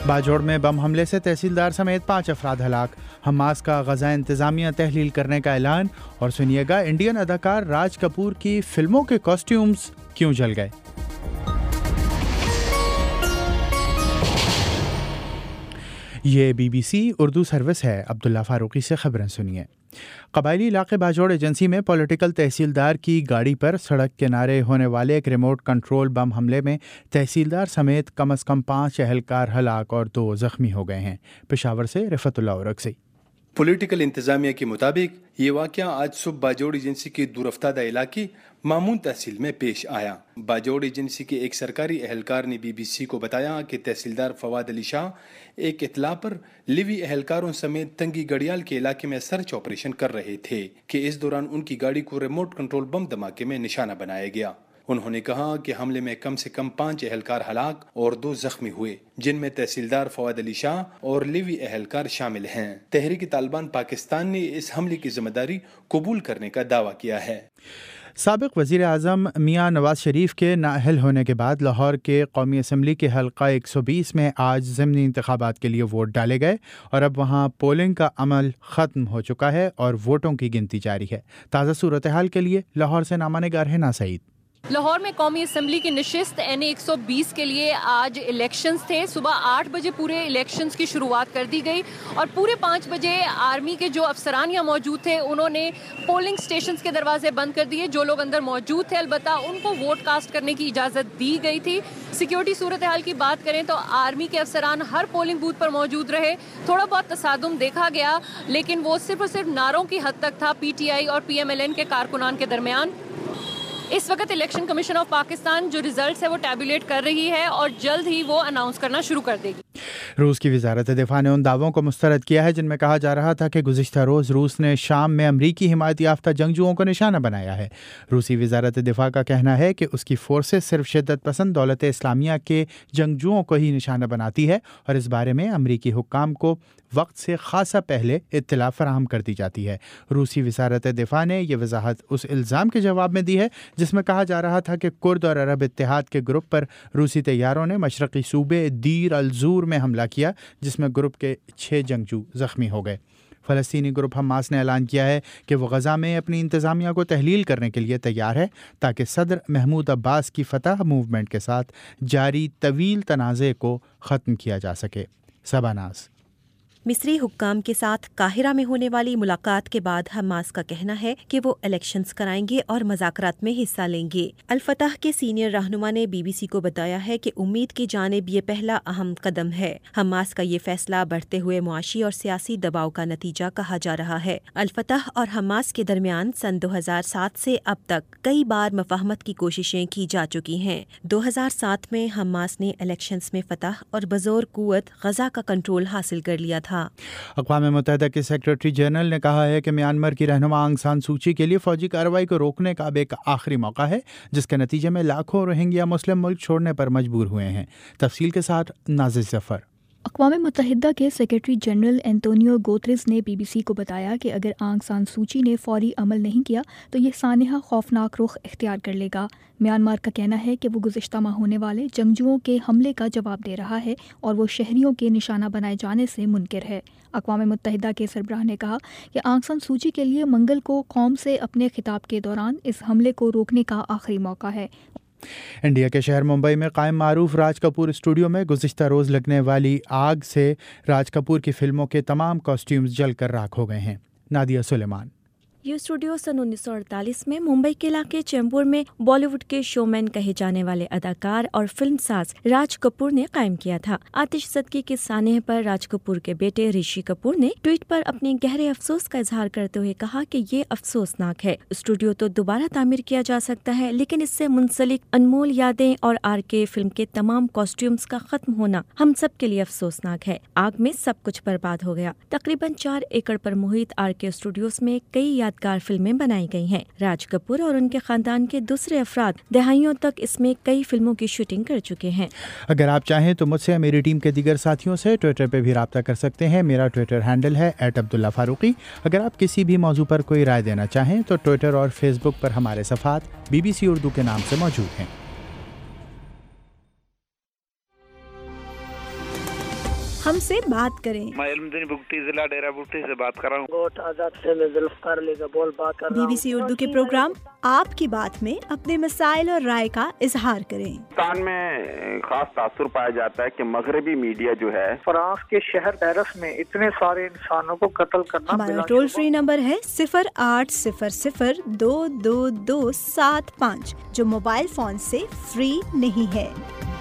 باجوڑ میں بم حملے سے تحصیلدار سمیت 5 افراد ہلاک، حماس کا غزہ انتظامیہ تحلیل کرنے کا اعلان، اور سنیے گا انڈین اداکار راج کپور کی فلموں کے کاسٹیومز کیوں جل گئے۔ یہ BBC اردو سروس ہے۔ عبداللہ فاروقی سے خبریں سنیے۔ قبائلی علاقے باجوڑ ایجنسی میں پولیٹیکل تحصیلدار کی گاڑی پر سڑک کنارے ہونے والے ایک ریموٹ کنٹرول بم حملے میں تحصیلدار سمیت کم از کم 5 اہلکار ہلاک اور 2 زخمی ہو گئے ہیں۔ پشاور سے رفعت اللہ اورکسی۔ پولیٹیکل انتظامیہ کے مطابق یہ واقعہ آج صبح باجوڑ ایجنسی کے دورافتادہ علاقے مامون تحصیل میں پیش آیا۔ باجوڑ ایجنسی کے ایک سرکاری اہلکار نے BBC کو بتایا کہ تحصیلدار فواد علی شاہ ایک اطلاع پر لیوی اہلکاروں سمیت تنگی گڑیال کے علاقے میں سرچ آپریشن کر رہے تھے کہ اس دوران ان کی گاڑی کو ریموٹ کنٹرول بم دھماکے میں نشانہ بنایا گیا۔ انہوں نے کہا کہ حملے میں کم سے کم 5 اہلکار ہلاک اور 2 زخمی ہوئے، جن میں تحصیلدار فواد علی شاہ اور لیوی اہلکار شامل ہیں۔ تحریک طالبان پاکستان نے اس حملے کی ذمہ داری قبول کرنے کا دعویٰ کیا ہے۔ سابق وزیر اعظم میاں نواز شریف کے نااہل ہونے کے بعد لاہور کے قومی اسمبلی کے حلقہ 120 میں آج ضمنی انتخابات کے لیے ووٹ ڈالے گئے اور اب وہاں پولنگ کا عمل ختم ہو چکا ہے اور ووٹوں کی گنتی جاری ہے۔ تازہ صورتحال کے لیے لاہور سے نامہ نگار ہنا سعید۔ لاہور میں قومی اسمبلی کی نشست NA 120 کے لیے آج الیکشنز تھے۔ صبح 8 بجے پورے الیکشنز کی شروعات کر دی گئی اور پورے 5 بجے آرمی کے جو افسران یہاں موجود تھے انہوں نے پولنگ سٹیشنز کے دروازے بند کر دیے۔ جو لوگ اندر موجود تھے البتہ ان کو ووٹ کاسٹ کرنے کی اجازت دی گئی تھی۔ سیکیورٹی صورتحال کی بات کریں تو آرمی کے افسران ہر پولنگ بوتھ پر موجود رہے۔ تھوڑا بہت تصادم دیکھا گیا لیکن وہ صرف اور صرف نعروں کی حد تک تھا PTI اور PMLN کے کارکنان کے درمیان۔ اس وقت الیکشن کمیشن آف پاکستان جو ریزلٹس ہے وہ ٹیبولیٹ کر رہی ہے اور جلد ہی وہ اناؤنس کرنا شروع کر دے گی۔ روس کی وزارت دفاع نے ان دعووں کو مسترد کیا ہے جن میں کہا جا رہا تھا کہ گزشتہ روز روس نے شام میں امریکی حمایت یافتہ جنگجوؤں کو نشانہ بنایا ہے۔ روسی وزارت دفاع کا کہنا ہے کہ اس کی فورسز صرف شدت پسند دولت اسلامیہ کے جنگجوؤں کو ہی نشانہ بناتی ہے اور اس بارے میں امریکی حکام کو وقت سے خاصا پہلے اطلاع فراہم کر دی جاتی ہے۔ روسی وزارت دفاع نے یہ وضاحت اس الزام کے جواب میں دی ہے جس میں کہا جا رہا تھا کہ کرد اور عرب اتحاد کے گروپ پر روسی طیاروں نے مشرقی صوبے دیر الزور میں حملہ کیا جس میں گروپ کے 6 جنگجو زخمی ہو گئے۔ فلسطینی گروپ حماس نے اعلان کیا ہے کہ وہ غزہ میں اپنی انتظامیہ کو تحلیل کرنے کے لیے تیار ہے تاکہ صدر محمود عباس کی فتح موومنٹ کے ساتھ جاری طویل تنازع کو ختم کیا جا سکے۔ سباناز۔ مصری حکام کے ساتھ قاہرہ میں ہونے والی ملاقات کے بعد حماس کا کہنا ہے کہ وہ الیکشنز کرائیں گے اور مذاکرات میں حصہ لیں گے۔ الفتح کے سینئر رہنما نے BBC کو بتایا ہے کہ امید کی جانب یہ پہلا اہم قدم ہے۔ حماس کا یہ فیصلہ بڑھتے ہوئے معاشی اور سیاسی دباؤ کا نتیجہ کہا جا رہا ہے۔ الفتح اور حماس کے درمیان سن 2007 سے اب تک کئی بار مفاہمت کی کوششیں کی جا چکی ہیں۔ 2007 میں حماس نے الیکشنز میں فتح اور بزور قوت غزہ کا کنٹرول حاصل کر لیا تھا۔ اقوام متحدہ کے سیکرٹری جنرل نے کہا ہے کہ میانمار کی رہنما آنگ سان سوچی کے لیے فوجی کارروائی کو روکنے کا اب ایک آخری موقع ہے جس کے نتیجے میں لاکھوں روہنگیا مسلم ملک چھوڑنے پر مجبور ہوئے ہیں۔ تفصیل کے ساتھ نازل ظفر۔ اقوام متحدہ کے سیکرٹری جنرل اینٹونیو گوتریز نے BBC کو بتایا کہ اگر آنگ سان سوچی نے فوری عمل نہیں کیا تو یہ سانحہ خوفناک رخ اختیار کر لے گا۔ میانمار کا کہنا ہے کہ وہ گزشتہ ماہ ہونے والے جنگجوؤں کے حملے کا جواب دے رہا ہے اور وہ شہریوں کے نشانہ بنائے جانے سے منکر ہے۔ اقوام متحدہ کے سربراہ نے کہا کہ آنگ سان سوچی کے لیے منگل کو قوم سے اپنے خطاب کے دوران اس حملے کو روکنے کا آخری موقع ہے۔ انڈیا کے شہر ممبئی میں قائم معروف راج کپور اسٹوڈیو میں گزشتہ روز لگنے والی آگ سے راج کپور کی فلموں کے تمام کاسٹیومز جل کر راکھ ہو گئے ہیں۔ نادیہ سلیمان۔ یہ اسٹوڈیو سن 1948 میں ممبئی کے علاقے چیمبور میں بالی ووڈ کے شو مین کہے جانے والے اداکار اور فلم ساز راج کپور نے قائم کیا تھا۔ آتش زدگی کے سانحے پر راج کپور کے بیٹے رشی کپور نے ٹویٹ پر اپنے گہرے افسوس کا اظہار کرتے ہوئے کہا کہ یہ افسوسناک ہے۔ اسٹوڈیو تو دوبارہ تعمیر کیا جا سکتا ہے لیکن اس سے منسلک انمول یادیں اور RK فلم کے تمام کاسٹیومز کا ختم ہونا ہم سب کے لیے افسوسناک ہے۔ آگ میں سب کچھ برباد ہو گیا۔ تقریباً 4 ایکڑ پر محیط RK اسٹوڈیوز میں کئی یادگار فلمیں بنائی گئی ہیں۔ راج کپور اور ان کے خاندان کے دوسرے افراد دہائیوں تک اس میں کئی فلموں کی شوٹنگ کر چکے ہیں۔ اگر آپ چاہیں تو مجھ سے میری ٹیم کے دیگر ساتھیوں سے ٹویٹر پہ بھی رابطہ کر سکتے ہیں۔ میرا ٹویٹر ہینڈل ہے @عبداللہ فاروقی۔ اگر آپ کسی بھی موضوع پر کوئی رائے دینا چاہیں تو ٹویٹر اور فیس بک پر ہمارے صفحات BBC اردو کے نام سے موجود ہیں۔ ہم سے بات کریں۔ میں علمدین بگٹی ضلع ڈیرہ بگٹی سے بات کر رہا ہوں۔ گوٹ آزاد سے میں ذوالفقار علی کا بول بات کر رہا ہوں۔ BBC اردو کے پروگرام آپ کی بات میں اپنے مسائل اور رائے کا اظہار کریں۔ پاکستان میں خاص تاثر پایا جاتا ہے کہ مغربی میڈیا جو ہے فرانس کے شہر پیرس میں اتنے سارے انسانوں کو قتل کرنا۔ ہمارا ٹول فری نمبر ہے 0800-2275 جو موبائل فون سے فری نہیں ہے۔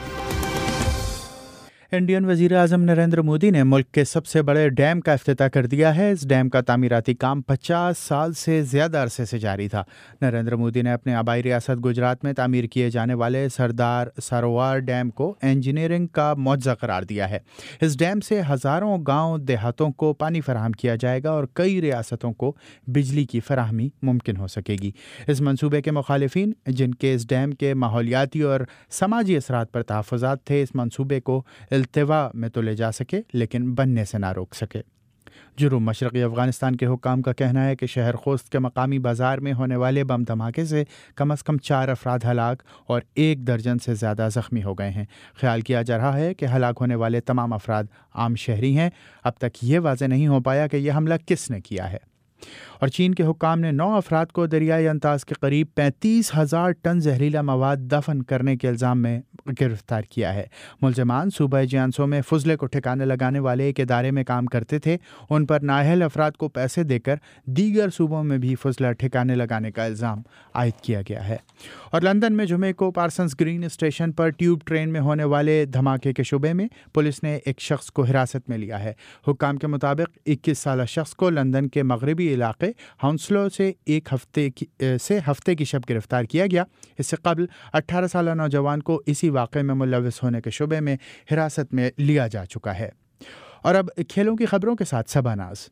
انڈین وزیر اعظم نریندر مودی نے ملک کے سب سے بڑے ڈیم کا افتتاح کر دیا ہے۔ اس ڈیم کا تعمیراتی کام 50 سال سے زیادہ عرصے سے جاری تھا۔ نریندر مودی نے اپنے آبائی ریاست گجرات میں تعمیر کیے جانے والے سردار سروور ڈیم کو انجینئرنگ کا معجزہ قرار دیا ہے۔ اس ڈیم سے ہزاروں گاؤں دیہاتوں کو پانی فراہم کیا جائے گا اور کئی ریاستوں کو بجلی کی فراہمی ممکن ہو سکے گی۔ اس منصوبے کے مخالفین، جن کے اس ڈیم کے ماحولیاتی اور سماجی اثرات پر تحفظات تھے، اس منصوبے کو التوا میں تو لے جا سکے لیکن بننے سے نہ روک سکے۔ جنوب مشرقی افغانستان کے حکام کا کہنا ہے کہ شہر خوست کے مقامی بازار میں ہونے والے بم دھماکے سے کم از کم 4 افراد ہلاک اور 1 درجن سے زیادہ زخمی ہو گئے ہیں۔ خیال کیا جا رہا ہے کہ ہلاک ہونے والے تمام افراد عام شہری ہیں۔ اب تک یہ واضح نہیں ہو پایا کہ یہ حملہ کس نے کیا ہے۔ اور چین کے حکام نے 9 افراد کو دریائے انتاز کے قریب 35,000 ٹن زہریلا مواد دفن کرنے کے الزام میں گرفتار کیا ہے۔ ملزمان صوبہ جیانسو میں فضلے کو ٹھکانے لگانے والے ایک ادارے میں کام کرتے تھے۔ ان پر نااہل افراد کو پیسے دے کر دیگر صوبوں میں بھی فضلہ ٹھکانے لگانے کا الزام عائد کیا گیا ہے۔ اور لندن میں جمعے کو پارسنز گرین اسٹیشن پر ٹیوب ٹرین میں ہونے والے دھماکے کے شبے میں پولیس نے ایک شخص کو حراست میں لیا ہے۔ حکام کے مطابق 21 سالہ شخص کو لندن کے مغربی علاقے ہاؤنسلو سے ہفتے کی شب گرفتار کیا گیا۔ اس سے قبل 18 سالہ نوجوان کو اسی واقعے میں ملوث ہونے کے شبے میں حراست میں لیا جا چکا ہے۔ اور اب کھیلوں کی خبروں کے ساتھ صبا ناز۔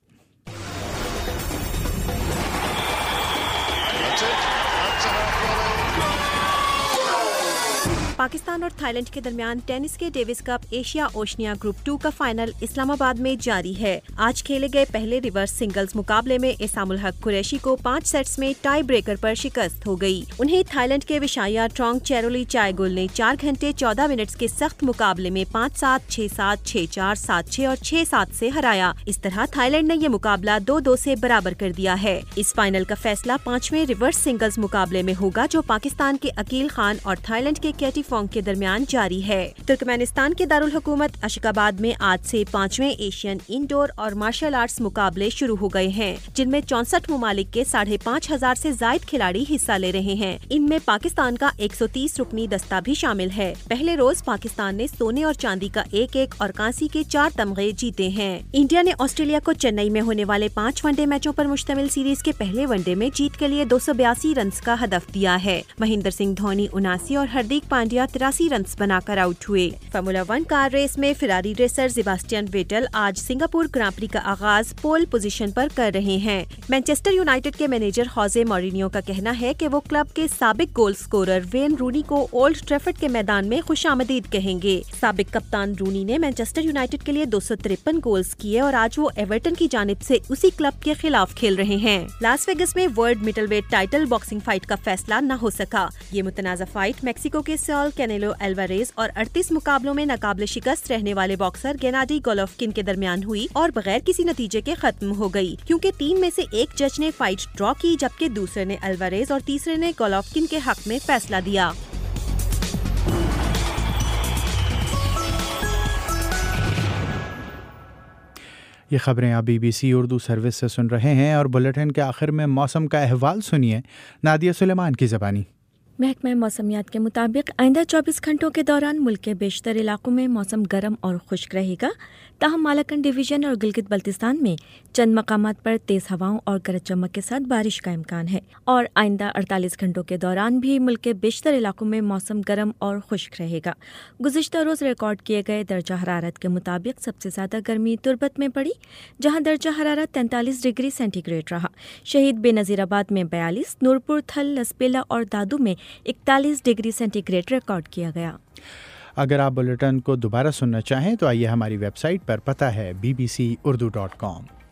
پاکستان اور تھائی لینڈ کے درمیان ٹینس کے Davis cup Asia Oceania group 2 کا فائنل اسلام آباد میں جاری ہے۔ آج کھیلے گئے پہلے ریورس سنگلز مقابلے میں احسام الحق قریشی کو 5 سیٹس میں ٹائی بریکر پر شکست ہو گئی۔ انہیں تھائی لینڈ کے وشایا ٹرونگ چیرولی چائے گل نے 4 گھنٹے 14 منٹس کے سخت مقابلے میں 5-7, 6-7, 6-4, 7-6 اور 6-7 سے ہرایا۔ اس طرح تھائی لینڈ نے یہ مقابلہ 2-2 سے برابر کر دیا ہے۔ اس فائنل کا فیصلہ 5ویں ریورس سنگلز مقابلے میں ہوگا جو پاکستان کے عقیل خان اور تھائی لینڈ کے کیٹی فونگ کے درمیان جاری ہے۔ ترکمانستان کے دارالحکومت اشک-آباد میں آج سے 5ویں ایشین انڈور اور مارشل آرٹس مقابلے شروع ہو گئے ہیں، جن میں 64 ممالک کے 5,500 سے زائد کھلاڑی حصہ لے رہے ہیں۔ ان میں پاکستان کا 130 رکنی دستہ بھی شامل ہے۔ پہلے روز پاکستان نے سونے اور چاندی کا 1-1 اور کانسی کے 4 تمغے جیتے ہیں۔ انڈیا نے آسٹریلیا کو چنئی میں ہونے والے 5 ون ڈے میچوں پر مشتمل سیریز کے پہلے ون ڈے میں جیت کے لیے 282 رنز کا ہدف دیا ہے۔ مہندر سنگھ دھونی 79 اور ہردیک پانڈیا 83 رنز بنا کر آؤٹ ہوئے۔ فارمولا 1 کار ریس میں فراری ریسر سیباسٹین ویٹل آج سنگاپور گراں پری کا آغاز پول پوزیشن پر کر رہے ہیں۔ مانچسٹر یونائیٹڈ کے مینیجر خوزے مورینیو کا کہنا ہے کہ وہ کلب کے سابق گول سکورر وین رونی کو اولڈ ٹریفرڈ کے میدان میں خوش آمدید کہیں گے۔ سابق کپتان رونی نے مانچسٹر یونائیٹڈ کے لیے 253 گولز کیے اور آج وہ ایورٹن کی جانب سے اسی کلب کے خلاف کھیل رہے ہیں۔ لاس ویگس میں world middleweight title boxing fight کا فیصلہ نہ ہو سکا۔ یہ متنازع فائٹ میکسیکو کے سال کینیلو الواریز اور 38 مقابلوں میں ناقابل شکست رہنے والے باکسر گیناڈی گولوفکن کے درمیان ہوئی اور بغیر کسی نتیجے کے ختم ہو گئی، کیونکہ 3 میں سے ایک جج نے فائٹ ڈرا کی جبکہ دوسرے نے الواریز اور تیسرے نے گولوفکن کے حق میں فیصلہ دیا۔ یہ خبریں آپ BBC اردو سروس سے سن رہے ہیں اور بلیٹن کے آخر میں موسم کا احوال سنیے نادیہ سلیمان کی زبانی۔ محکمہ موسمیات کے مطابق آئندہ 24 گھنٹوں کے دوران ملک کے بیشتر علاقوں میں موسم گرم اور خشک رہے گا، تاہم مالاکنڈ ڈویژن اور گلگت بلتستان میں چند مقامات پر تیز ہواؤں اور گرج چمک کے ساتھ بارش کا امکان ہے۔ اور آئندہ 48 گھنٹوں کے دوران بھی ملک کے بیشتر علاقوں میں موسم گرم اور خشک رہے گا۔ گزشتہ روز ریکارڈ کیے گئے درجہ حرارت کے مطابق سب سے زیادہ گرمی تربت میں پڑی، جہاں درجہ حرارت 43 ڈگری سینٹی گریڈ رہا۔ شہید بے نظیر آباد میں 42، نورپور، تھل، لسبیلا اور دادو میں 41 ڈگری سینٹی گریڈ ریکارڈ کیا گیا۔ اگر آپ بلیٹن کو دوبارہ سننا چاہیں تو آئیے ہماری ویب سائٹ پر، پتہ ہے bbcurdu.com۔